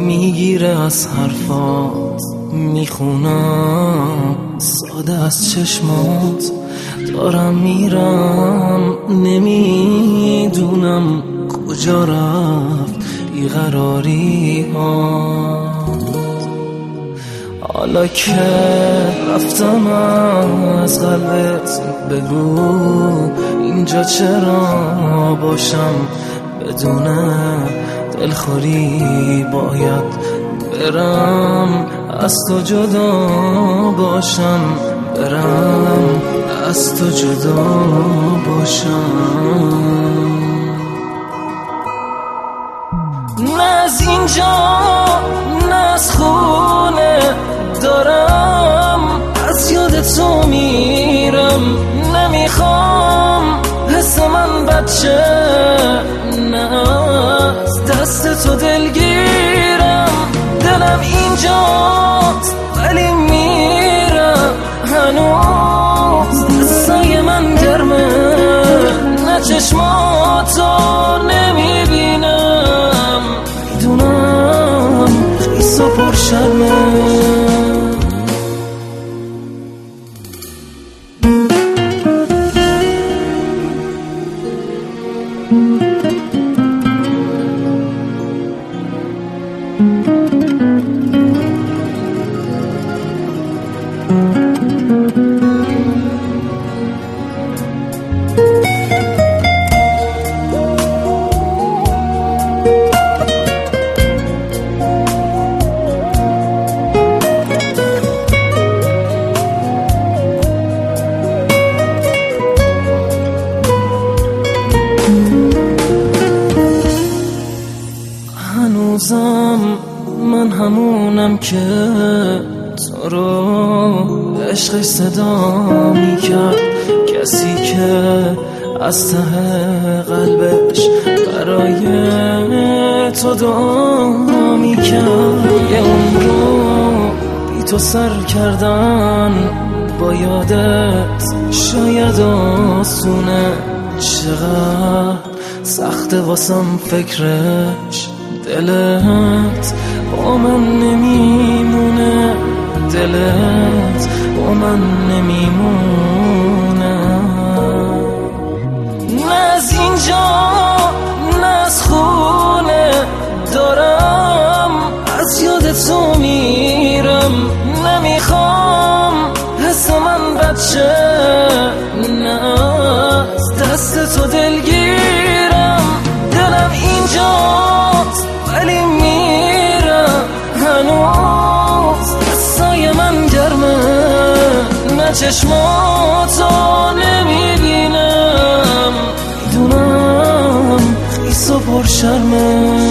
میگیره از حرفات، میخونم ساده از چشمات. دارم میرم نمیدونم کجا رفت بیقراری ها. حالا که رفتم از قلبت بگو اینجا چرا باشم بدون دلخوری. باید برم از تو جدا باشم، برم از تو جدا باشم. نه از اینجا نه از خونه دارم از یاد تو میرم. نمیخوام حس من بچه، نه از دست تو دلگیرم. دلم اینجاست ولی میرم هنوز سایه من گرمه. نه چشماتو نمیبینم، میدونم خیس و پر شرمه. هنوزم من همونم که تو رو عشقش صدا میکرد. کسی که از ته قلبش برای تو دعا میکرد. یه عمر رو بی تو سر کردن با یادت شاید آسونه. چقدر سخته واسم فکرش، دلت با من نمیمونه، دلت با من نمیمونه. نه از اینجا نه از خونه دارم از یاد تو میرم. نمیخوام حس من بچه، نه از دست تو دلگیرم. دلم اینجاست ولی میرم هنوز سایه من گرمه. نه چشماتو نمیبینم، میدونم خیس و پر شرمه.